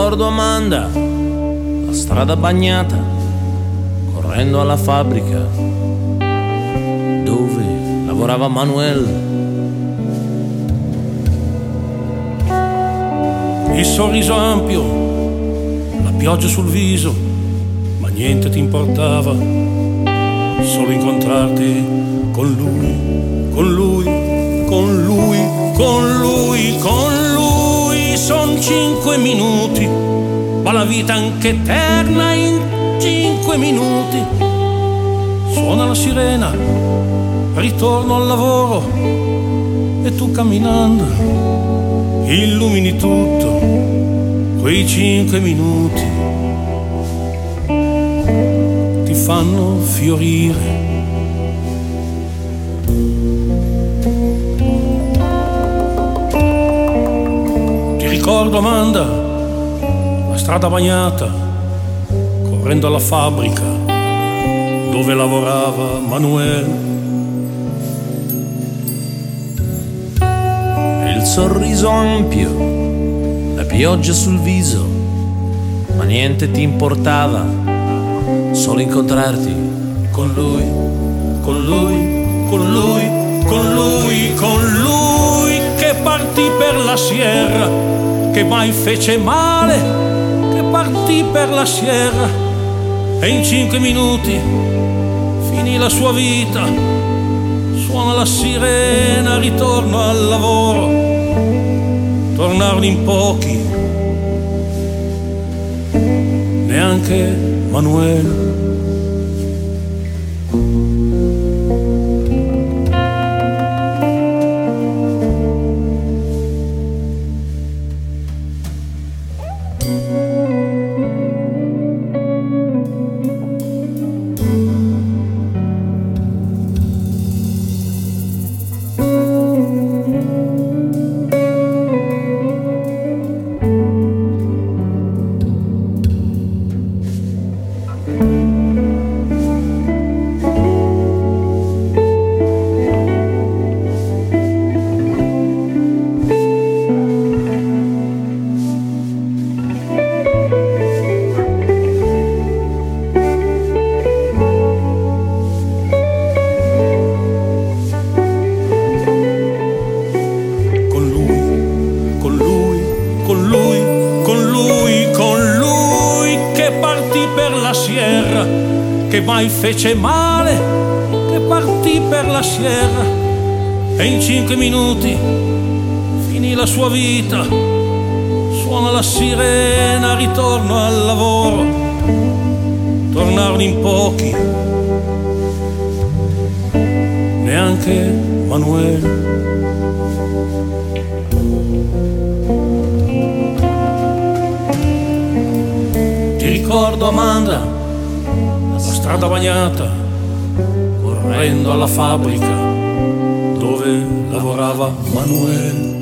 ricordo Amanda, la strada bagnata, correndo alla fabbrica dove lavorava Manuel. Il sorriso ampio, la pioggia sul viso, ma niente ti importava, solo incontrarti con lui, con lui, con lui, con lui, con lui. Son 5 minuti, ma la vita anche eterna in 5 minuti. Suona la sirena, ritorno al lavoro e tu camminando illumini tutto, quei 5 minuti ti fanno fiorire. Ti ricordo Amanda, la strada bagnata, correndo alla fabbrica dove lavorava Manuel. Il sorriso ampio, la pioggia sul viso, ma niente ti importava, solo incontrarti con lui, con lui, con lui, con lui, con lui, che partì per la sierra, che mai fece male, che partì per la sierra e in 5 minuti finì la sua vita. Suona la sirena, ritorno al lavoro. Tornarono in pochi, neanche Manuel. Che mai fece male, che partì per la sierra e in 5 minuti finì la sua vita. Suona la sirena, ritorno al lavoro. Tornarono in pochi, neanche Manuel. Ti ricordo Amanda, la strada bagnata, correndo alla fabbrica dove lavorava Manuel.